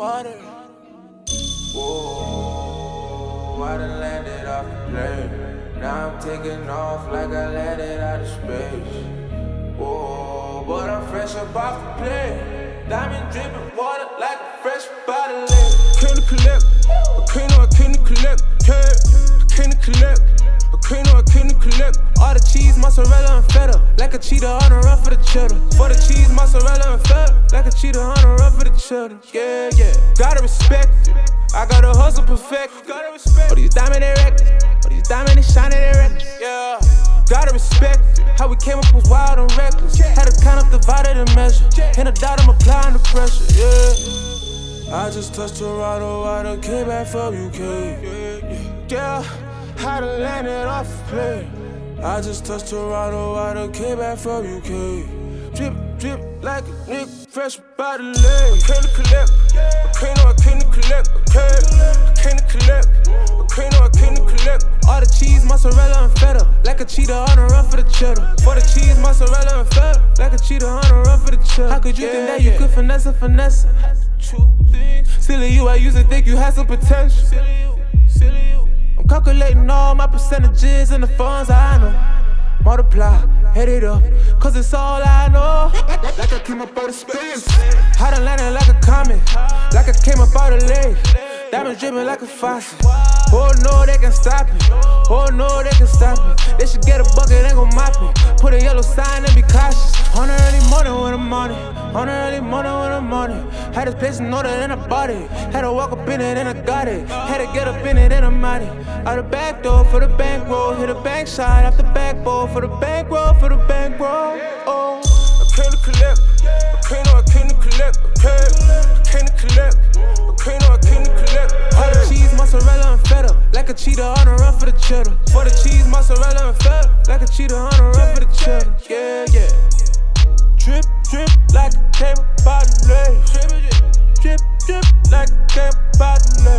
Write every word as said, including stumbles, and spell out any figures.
water. Whoa, I done landed off the plane. Now I'm taking off like I landed out of space. Whoa, but I'm fresh up off the plane. Diamond dripping water like a fresh bottle. Came to collect, I came to, I came to collect, yeah. I came to collect, I came to, I came to collect. All the cheese, mozzarella, and feta, like a cheetah on a run for the cheddar. For the cheese, mozzarella, and feta, like a cheetah on a run for the cheddar. Yeah, yeah, gotta respect it. I gotta hustle perfect. Gotta respect. All these diamond they reckless, all these diamond they shining they reckless. Yeah, gotta respect it. How we came up was wild and reckless. Had to count up, divided and measure. And a doubt I'm applying the pressure. Yeah. I just touched Toronto, I done came back from U K. Yeah, I done landed off the plane. I just touched Toronto, I done came back from U K. Drip, drip like a nigga fresh by the leg. I came to collect, I came to, I came to collect, okay. I came to collect, I came to, I came to collect. All the cheese, mozzarella, and feta, like a cheetah on a run for the cheddar. For the cheese, mozzarella, and feta, like a cheetah on a run for the cheddar. How could you yeah, think that yeah. you could finesse a finesse? Silly you, I used to think you had some potential. Silly you, silly you. I'm calculating all my percentages and the funds I know. Multiply, head it up, cause it's all I know. Like I came up out of space. I done landed like a comet, like I came up out of lake. Diamonds dripping like a faucet. Oh no, they can stop it. Oh no, they can stop it. They should get a bucket and go mop it. Put a yellow sign and be cautious. On the early morning when I'm on it. On the early morning when I'm on it. Had this place in order and I bought it. Had to walk up in it and I got it. Had to get up in it and I'm out it. Out the back door for the bankroll. Hit a bank shot off the backboard for the bankroll, for the bankroll. Oh, I came to collect. I came to, I came to collect. Okay, I came to collect. I came to, I came to collect. All the cheese, mozzarella, and feta, like a cheetah on a run for the cheddar. For the cheese, mozzarella, and feta, like a cheetah on a run for the cheddar. Yeah, yeah. Drip, drip, like a came by the lake. Drip, drip, drip, like a came by the lake.